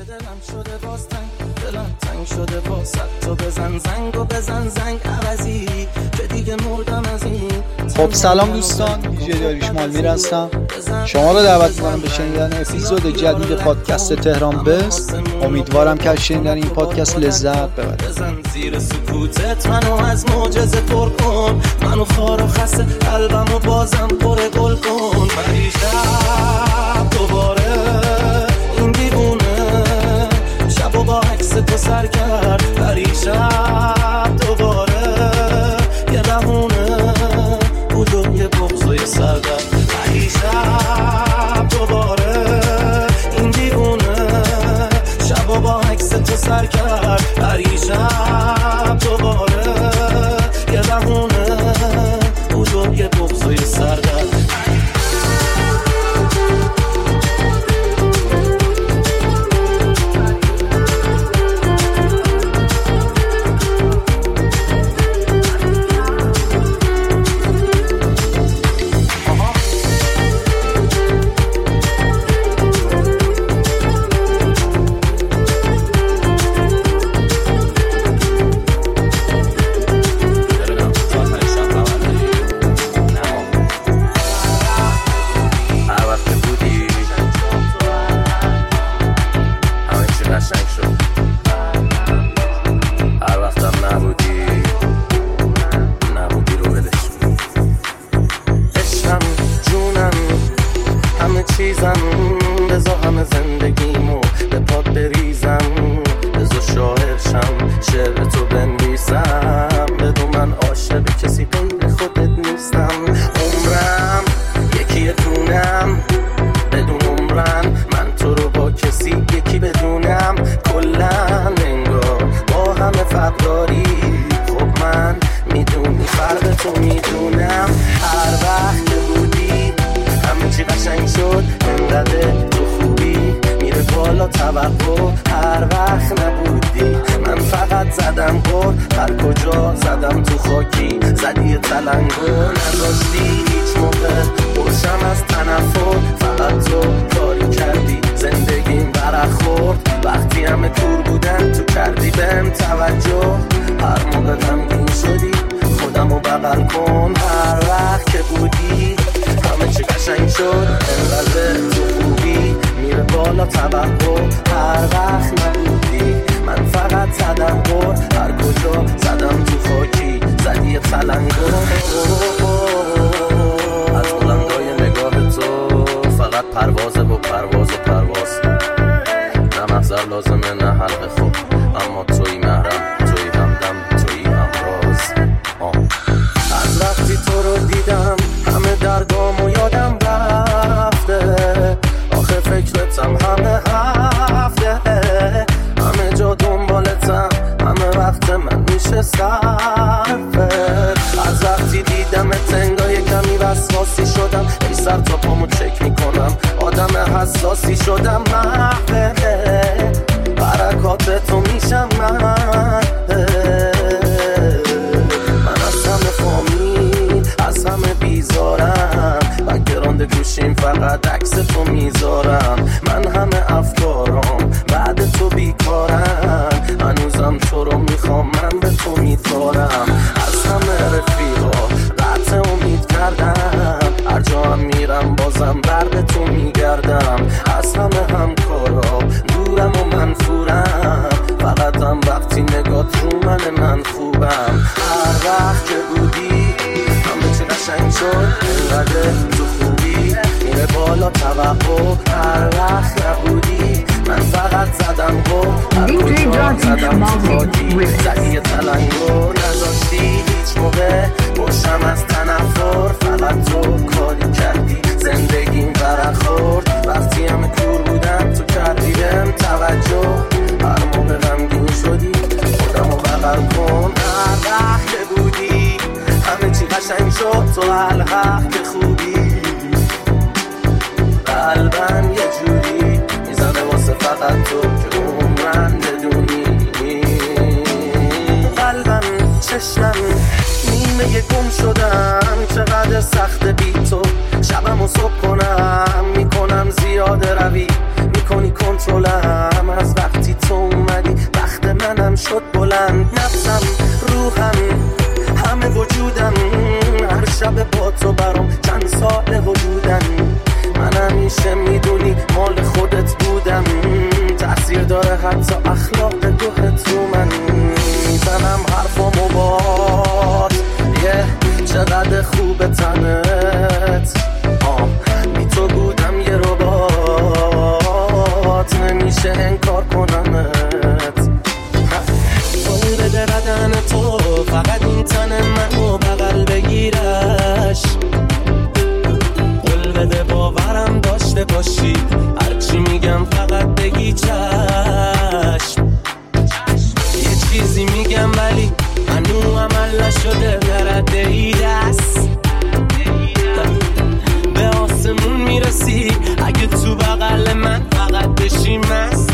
دلم شده باز تنگ، دلم تنگ شده باز تو بزن زنگ و بزن زنگ عوضی که دیگه مردم از این. خب سلام دوستان، دیجی داریوش مالمیر هستم. شما رو دعوت می‌کنم به شنیدن اپیزود جدید پادکست تهران بست. امیدوارم که از شنیدن این پادکست لذت ببرید. بزن زیر سکوتت منو از معجزه پر کن، منو خار و خسته قلبمو بازم پر گل کن. پریشب دوباره این دیوونه شبو با عکس تو سر کرد. پریشب دوباره یه بهونه بود و یه بغض و یه سردرد. پریشب دوباره این دیوونه شبو با عکس تو سر کرد. پریشب دوباره یه بهونه بود و یه بغض و یه سردرد. زندگی چشم. یه چیزی میگم ولی هنو عمل نشده، نرده ای دست به آسمون میرسی اگه تو بغل من فقط بشی مست.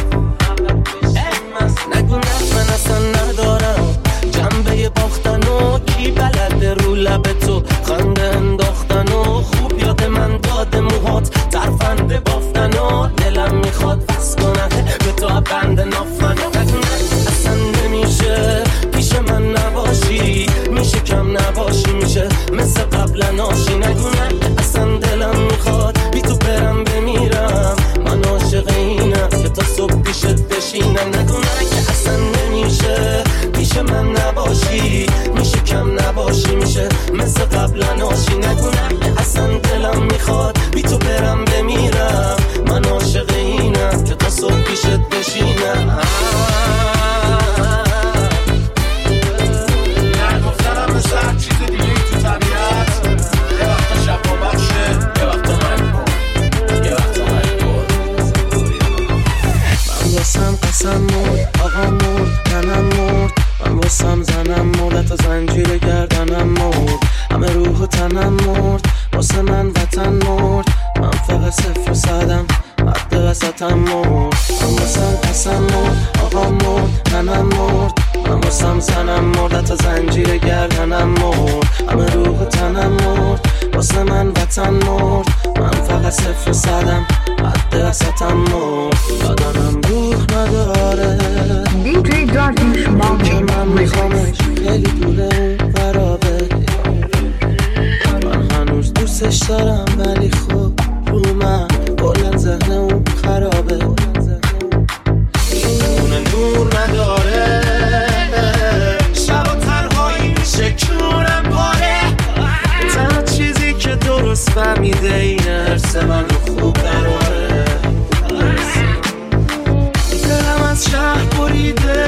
نگو نه من اصلا ندارم جنبه باختن و کی بلده رو لب تو خنده انداختن و خوب یاد من داده موهات ترفنده بافتن و دلم میخواد بس کنه به تو بند نافن. نگو نه اصلا نمیشه پیش من نباشی، میشه کم نباشی، میشه مثل قبلا ناشی. نگو نه اصلا دلم میخواد بی تو برم بمیرم، من عاشق اینم که تا صبح پیشت بشینم. نگو نه که اصلا نمیشه پیش من نباشی، میشه کم نباشی، میشه مثل قبلا ناشی. نگو نه اصلا دلم میخواد بی تو برم بمیرم، من عاشق اینم که تا صبح پیشت بشینم. نگفتنم مثل هر چیز دیگه تو طبیعت، یه وقتا شب با بخشه، یه وقتا مرگ کن، یه وقتا مرگ کن. من واسم قسم مرد، آقا مرد، تنم مرد، من واسم زنم مرد، تا زنجیر گردنم مرد، همه روح و تنم مرد، واسه من وطن مرد، من فقط صفر و صدم حد وسطم مرد. من واسم قسم مرد، آقا مرد، تنم مرد، من واسم زنم مرد، تا زنجیر گردنم مرد، همه روح و تنم مرد، واسه من وطن مرد، من فقط صفر و صدم حد وسطم مرد. بدنم روح نداره DJ Darkish که من میخوامش خیلی دوره اون برابه. من هنوز دوستش دارم ولی خب رو من کلن ذهن اون خرابه. این نور نداره، شب و تنهایی میشه کونم پاره. تنها چیزی که درست فهمیده اینه حرس من رو خوب دراره. دلم از شهر بریده،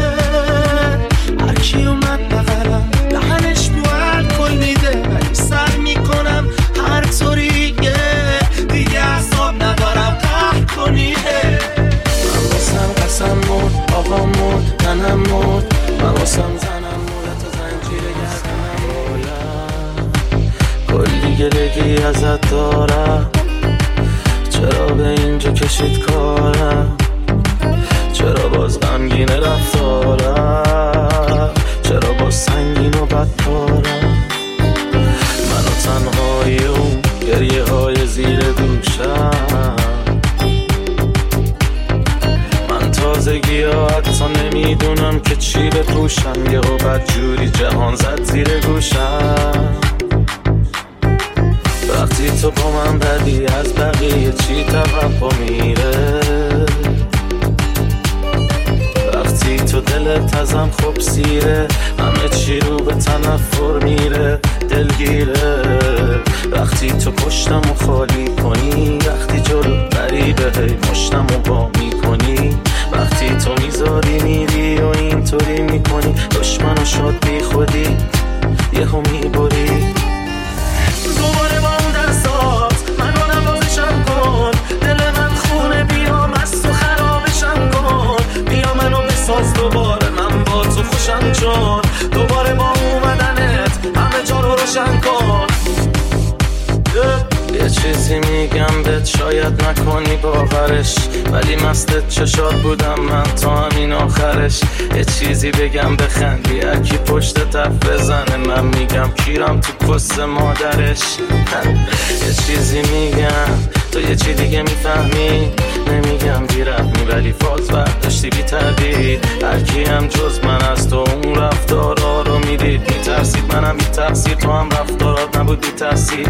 هرکی اومد بغلم دهنش بو الکل میده، ولی سعی میکنم هر طوریه دیگه اعصاب ندارم قهر کنیه. من واسم قسم مرد، آقا مرد، تنم مرد، من واسم زنم مرد، تا زنجیر گردنم مرد. کلی گلگی ازت دارم، چرا به اینجا کشید کارم، چرا باز غمگین رفتارم، چرا باز سنگین و بدکارم. من و تنهایی اون گریه های زیر دوشم، من تازگی ها حتی نمیدونم که چی بپوشم، یه و بدجوری جهان زد زیر گوشم. وقتی تو با من بدی از بقیه چی توقع میره، وقتی تو دلت ازم خوب سیره، همه چی رو به تنفر میره دلگیره. وقتی تو پشتمو خالی کنی، وقتی جلو بری به هی مشتمو با میکنی، وقتی تو میذاری میری و اینطوری میکنی، دشمنو شد بی خودی یهو میبری. دوباره با اون دستات منو نوازشم کن، دل من خونه بیا مست و خرابشم کن، بیا منو بساز دوباره من با تو خوشم چون، دوباره با اومدنت همه جا رو روشن کن. یه چیزی میگم بهت شاید نکنی باورش، ولی مست چشات بودم من تا همین آخرش. یه چیزی بگم بخندی هرکی پشت تف بزنه، من میگم کیرم تو پست مادرش. یه چیزی میگم تو یه چی دیگه میفهمی، نمیگم بی‌رحمی ولی فاز برداشتی بی تردید. هرکی هم جز من از تو اون رفتارا رو میدید، میترسید منم بی تقصیر، تو هم رفتارات نبود بی تاثیر.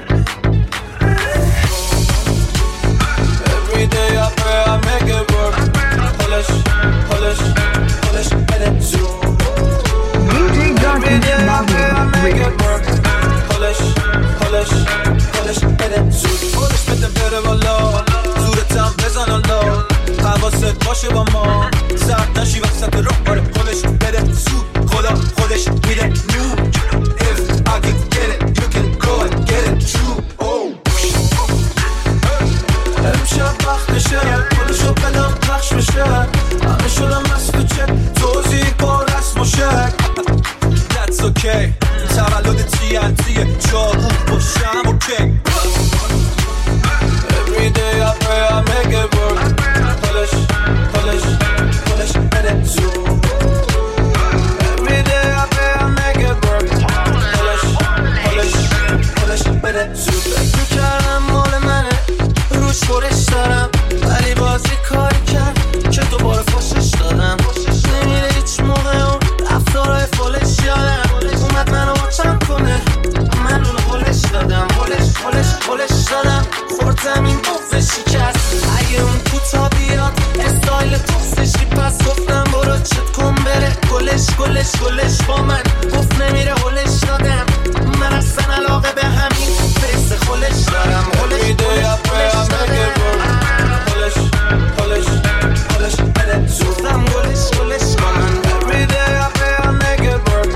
Every day I pray I make it work. Polish, polish, polish, let it zoom. DJ Darkish make it work. Polish, polish, polish, let it zoom. Polish بده بره والا، زورتم بزن الله، حواست باشه با ما، سرد نشی وسط راه. آره پولش بده زود، خدا خودش میده نور. If I can get it, you can go and get it true. Oh. امشب وقتشه همه شد بدم پخش بشه، همه شدم مست و چک توضیح با رسم و شک. That's okay تولد TNT'ه چاقو باشم اوکی. Every day I pray I make it work. Polish, polish, polish, بده زود. Every day I pray I make it work. Polish, polish, polish, بده زود. فکر میکردم مال منه روش برش دارم، ولی بازی کاری کرد که دوباره فاشش دادم. نمیره هیچ موقع اون رفتارهای فالش یادم اومد منو واچم کنه، من اونو هلش دادم، هلش دادم. خورد زمین بغز شکست اگه اون کوتا بیاد استایل توسشی، پس گفتم برو چت کن بره گلش با من گفت نمیره هلش دادم. من اصلا علاقه به همین فیس خلش دارم. هلش بده زودم گلش با من. Every day I pray I make it work.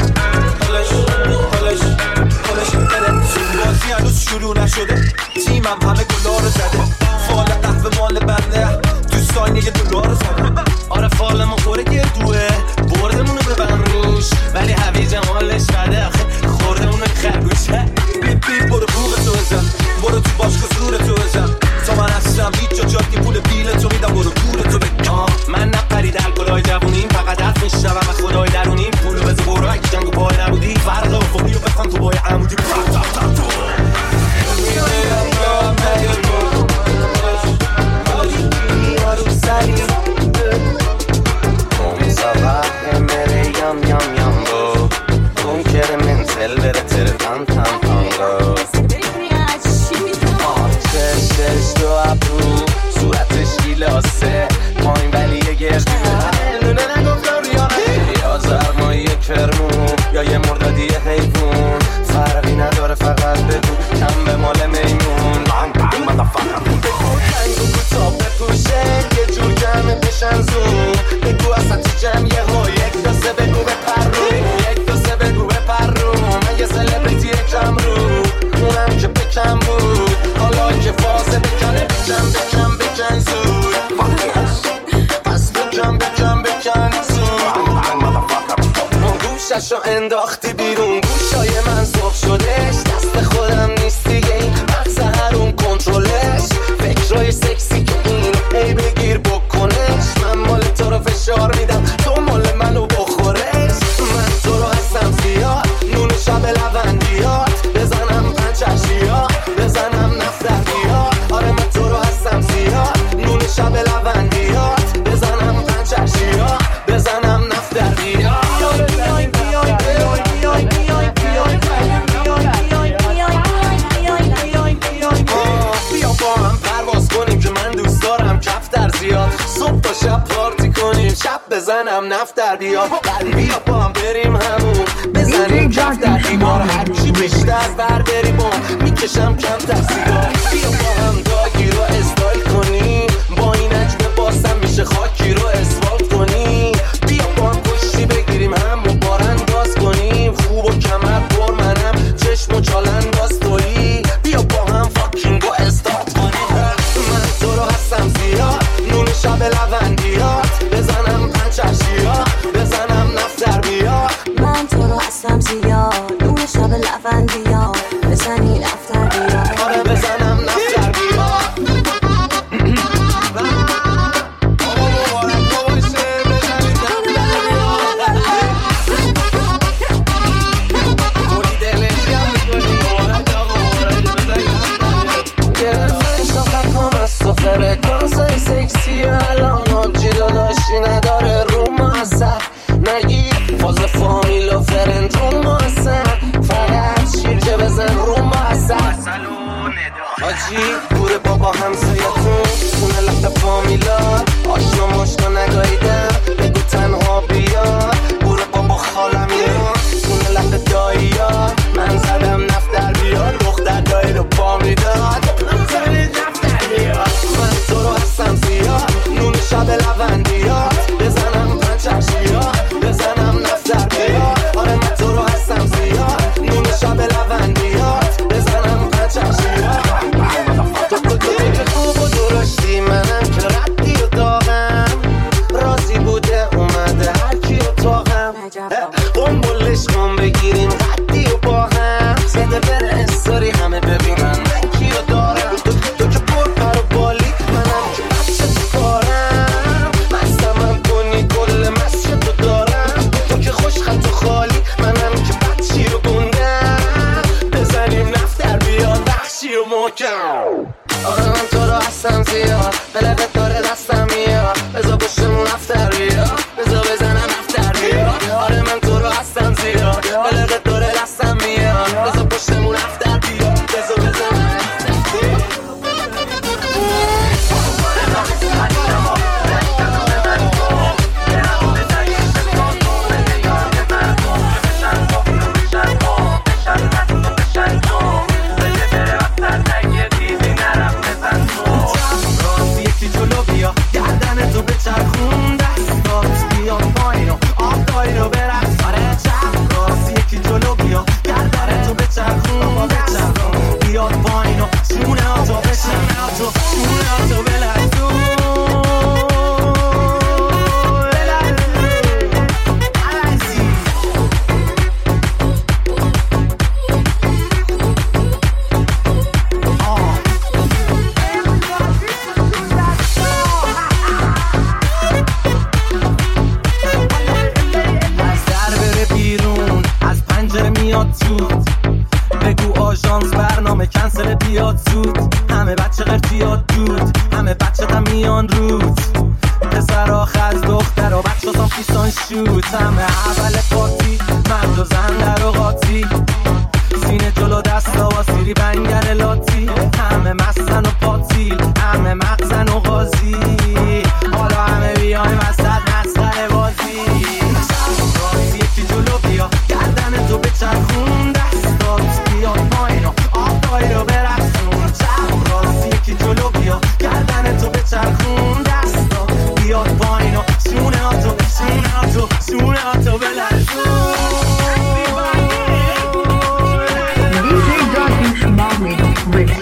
هلش بده زود. بازی هنوز شروع نشده، تیمم همه گلا رو زده، فال قهوه مال بنده دوستان یه دلار رو زده. آره فال ما خوره گردوه بردمونو ببن روش، ولی هویجم حالش بده آخه خوردمونو خرگوشه. بی برو بوغ تو بزن، برو تو باشگاه زور تو بزن، تا من هستم هیچ جا جاتی پول بیل تو میدم، برو دور تو بگم. من نپرید الگلای جوونیم، فقط حرف میشنوم از خدای درونیم. پولو بزه برو اگه جنگو پای نبودی، فرق افقی رو بخوام تو بای عمودی. صورتش گیلاسه پایین ولی یه گردونه، نونه نگفتم ریانه، یا زرمایی کرمون یا یه مردادی حیوون، فرقی نداره فقط بگو کم به مال میمون. بگو تنگو کوتا بپوشه یه جور جمعه بشن زون، بگو اصلا تو جمعیه ها یک دو سه بگو بپرون، من یه سلبریتی کم رو اونم که بکم بود، حالا که فازه بکنه بکن زود. پس بکن زود. اون گوششو انداختی بیرون، گوشای من سرخ شدش، دست خودم نیست دیگه این مغز هرون کنترلش، فکرای سکسی که اینو ای بگیر بکنش. من مال تو رو فشار میدم تو مال منو بخورش، من تو رو هستم زیاد نون شب لوندیات، بزنم پنچشیات بزنم نفتریات. آره من تو رو هستم زیاد نون شب لوندیات، بزنم پنچشیات بزنم نفتریات. بیا با هم پرواز کنیم که من دوست دارم کفتر زیاد، صبح تا شب پارتی کنیم شب بزنم نفتر بیاد. بیا با هم بریم همون بزنیم کفتر دیوار، هرچی بیشتر برداری بام میکشم کمتر سیگار. بیا با هم داگی رو استایل کنیم، با این عجب باسم میشه خاکی رو اسفالت کنیم. بیا با هم کشتی بگیریم همون بار انداز کنیم، خوب و کمر پر منم چشم و چال انداز تویی. بیا با هم فاکینگو استارت کنیم، من تو رو هستم زیاد نون شب لوندیات، بزنم پنچشیات بزنم نفتر بیاد. من تو رو هستم زیاد نون شب لوندیات، بزنی نفتر بیاد. آره بزنم نفتر گردن تو بچرخون دستات بیاد پایین و آب دایی رو برقص آره چپ راست یکی جلو بیا گردن تو بچرخون دستات بیاد پایین و شونه ها تو بلرزون بگو آژانس برنامه کنسل بیاد زود همه بچه قرتیات دود همه بچه هم میان رود پسرها خز دخترها بچه هم پیستان شوت همه اول پارتی مرد و زن در و قاطی سینه جلو دست و سیری بنگر لاتی همه مستن و پاتیل همه مغزن و غازی حالا همه بیایم وسط مسخره بازی راستی یکی جلو بیا گردن تو بچرخون دستات بیاد پایین و آب دایی رو برقصون چپ راستی یکی جلو بیا گردن تو بچرخون دستات بیاد پایین و شونه ها تو بلرزون DJ Darkish Mohammed Remix.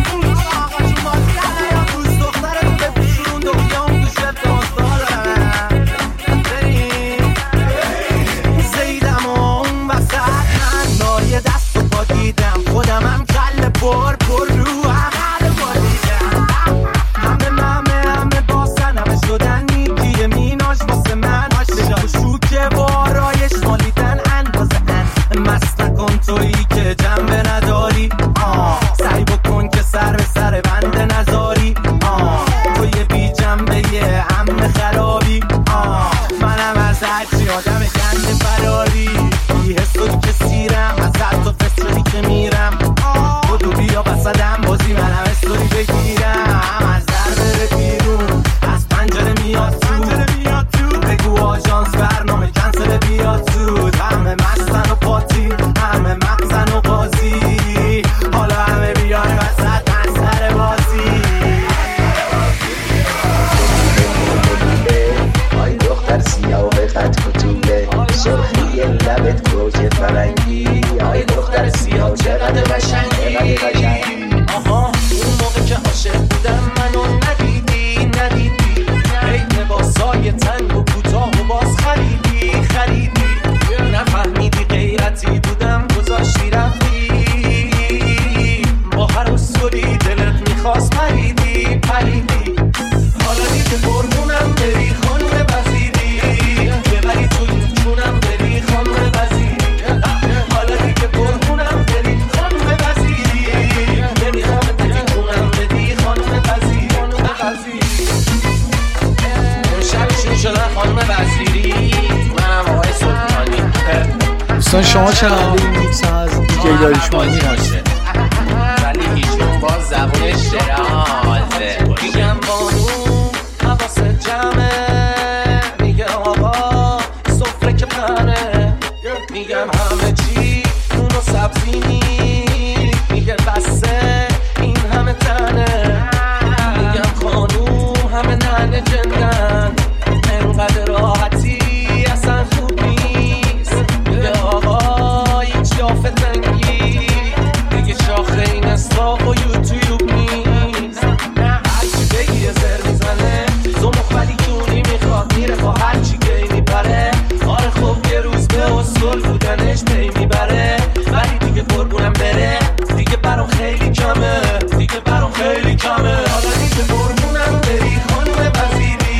خودمم کل پر رو همه بالیدم همه باسن همه شدن میگیه میناش واسه من عاشق و شوکه بارایش مالیدن اندازه مست نکن تویی که جنبه نداری سعی بکن که سر به سر بنده نذاری توی بی جنبه یه همه خرابی منم از هرچی آدم گنده فراری بی حس و که سیرم از حد و فسری که میرم بودو بیا بسدم بازی منم استوری بگیرم از در بره بیرون از پنجره میاد تو بگو آژانس برنامه کنسل بیاد زود همه مستن و پاتی همه مغزن و قاضی حالا همه بیای وسط مسخره بازی آی دختر سیاه و خط کتوله سرخی لبت گوجه فرنگی آی دختر سیاه چقدر قشنگی آها اون موقع که عاشق بودم منو ندیدی ای لباسای تنگ و کوتاه و باز خریدی نفهمیدی غیرتی بودم گذاشتی رفتی با هر اصولی دلت میخواست پریدی حالا دیگه قربونم بری خانم وزیری ببری توی چونم بری خانم وزیری حالا دیگه قربونم بری خانم وزیری نمیخوام تکونم بدی خانم وزیری اون شب چون شدن خانم وزیری منم آقای سلطانی دوستان شما شنونده این میکس از دیجی داریوش هست ولی ایشون با زبونش درازه میگم بانو حواس جمعه میگه آقا سفره که پنه میگم همه چی اون و سبزی میگه بسه این همه تنه میگم خانوم همه ننه جندن انقدر راحتی اصلا خوب نیست میگه آقا این جافه تنگی میگه شاخه این استاق و یوتیوب نیست هرچی بگی یه زر میزنه زمخ ولی کونی میخواد میره با هرچی گی میبره آره خب یه روز به اصول بودنش پی میبره ولی دیگه قربونم بره دیگه برام خیلی کمه حالا دیگه قربونم بری خانم وزیری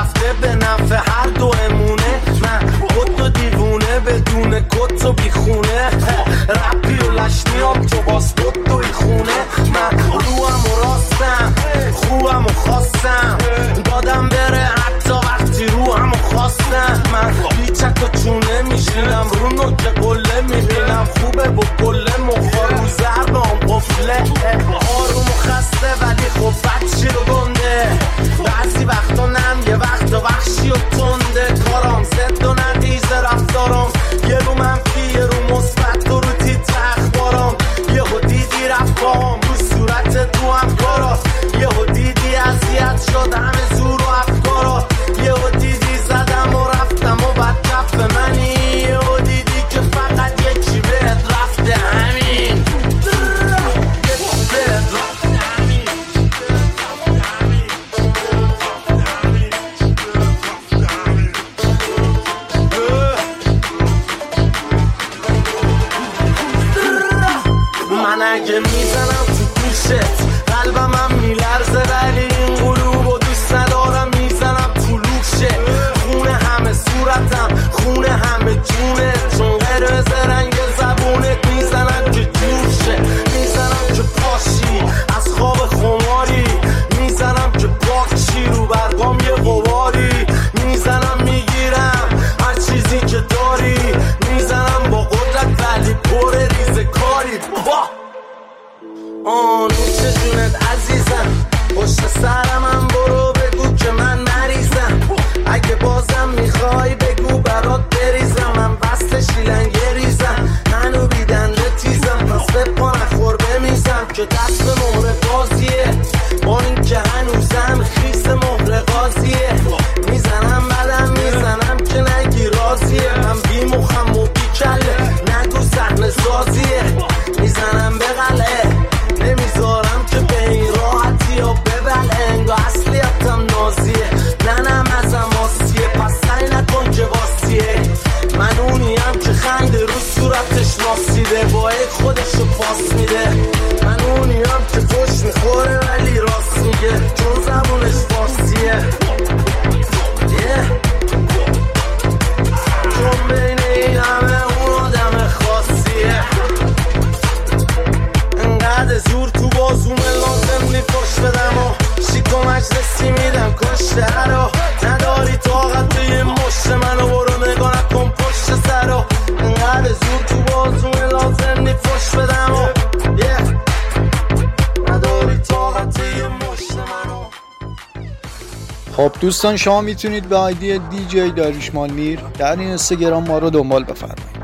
رفته به نفع هر دو امونه. من خود و دیوونه بدون کت و بیخونه، رپی و لشنیاب تو باز بود و خونه. من روام و راستم خوبم و خواستم دادم بره حتی وقتی روحم و خواستم. من بیچک و چونه میشینم رو نوک قله میبینم خوبه با گله مخار رو زربام قفله. آروم و خسته ولی خب بچی رو گنده، بعضی وقتا نم یه وقتا وحشی و تنده. کارام زد و نقیزه رفتارم، یه رو منفی یه رو مثبت و رو تیت اخبارم. یه ها دیدی رفت باهم رو صورت تو هم کارا، یه ها دیدی اذیت شد همه زور و افکارا. یه ها دیدی زدم و رفتم و بد کف منی، یه ها دیدی که فقط یکی بهت رفته همین. من اگه میزنم تو گوشت قلبم هم میلرزه، ولی این قلوب و دوست ندارم میزنم تو لوشه. خونه همه صورتم خونه همه جونه، چون قرمز رنگ زبونت میزنم که جوشه. میزنم که پاشی از خواب خماری، میزنم که پاکشی رو برگام یه غباری. میزنم میگیرم هر چیزی که داری، میزنم با قدرت ولی پر ریزه کاری. نوش جونت عزیزم، پشت سرم هم برو بگو که من مریضم. اگه بازم میخوای بگو برات بریزم، من وصل شیلنگه ریزم منو بیدنده تیزم. پس بپا نخور بمیزم که دست به مهر بازیه، با این که هنوزم خیس مهر قاضیه. میزنم بدم میزنم که نگی راضیه، من بی مخم و بی کله نگو صحنه سازیه. میزنم به قلعه نمیذارم که به این راحتی ها ببل انگا اصلیتم نازیه. ننم ازم آسیه پس سعی نکن که واسیه. من اونیم که خنده رو صورتش ناسیده، با خودشو پاس میده. من اونیم که خوش میخوره ولی راست میگه، چون زبونش فارسیه. چون بین این همه اون آدم خاصیه. انقدر زور تو بازومه لازم نی پشت بدم و شیک و مجلسی میدم کشته رو. نداری طاقت یه مشت منو برو نگاه نکن پشت سر رو. انقدر زور تو بازومه لازم نی پشت بدم و نداری طاقت یه مشت منو. خب دوستان، شما میتونید به آیدی DJ داریوش مالمیر در این اینستاگرام ما رو دنبال بفرمایید.